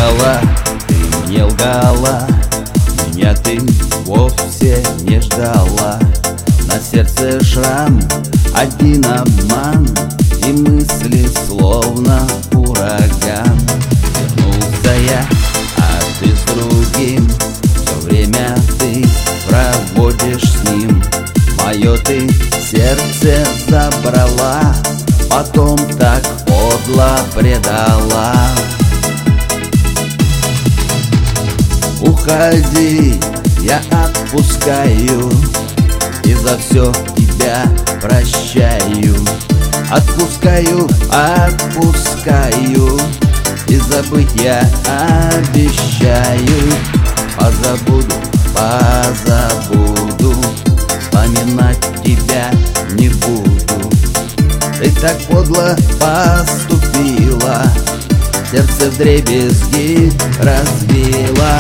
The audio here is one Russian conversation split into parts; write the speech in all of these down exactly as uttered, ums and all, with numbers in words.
лгала, ты мне лгала, меня ты вовсе не ждала. На сердце шрам, один обман, и мысли словно ураган. Вернулся я, а ты с другим, все время ты проводишь с ним. Мое ты сердце забрала, потом так подло предала. Уходи, я отпускаю, и за все тебя прощаю. Отпускаю, отпускаю, и забыть я обещаю. Позабуду, позабуду, вспоминать тебя не буду. Ты так подло поступила, сердце вдребезги разбила.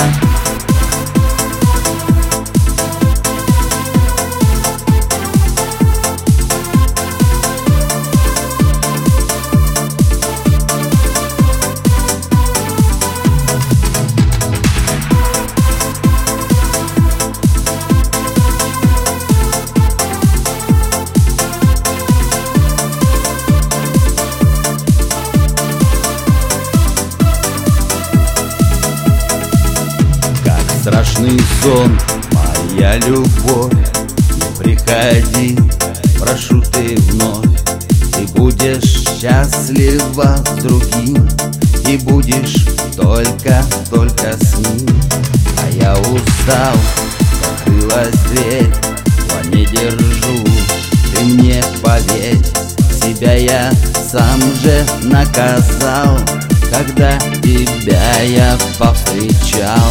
Страшный сон, моя любовь, не приходи, прошу ты вновь. Ты будешь счастлива с другим, и будешь только, только с ним. А я устал, закрылась дверь, я не держу, ты мне поверь. Себя я сам же наказал, когда тебя я повстречал.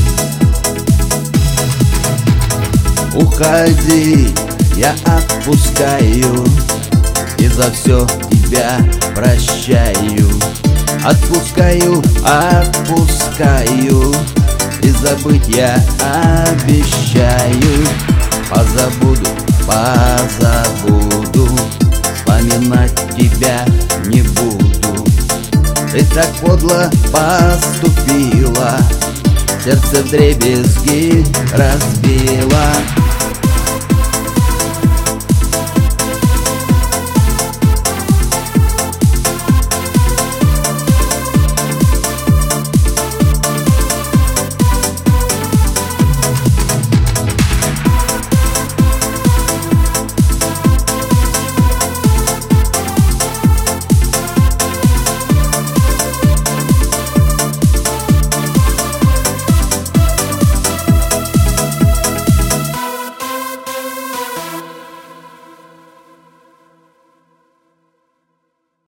Уходи, я отпускаю, и за все тебя прощаю. Отпускаю, отпускаю, и забыть я обещаю. Позабуду, позабуду, вспоминать тебя не буду. Ты так подло поступила, сердце вдребезги разбила.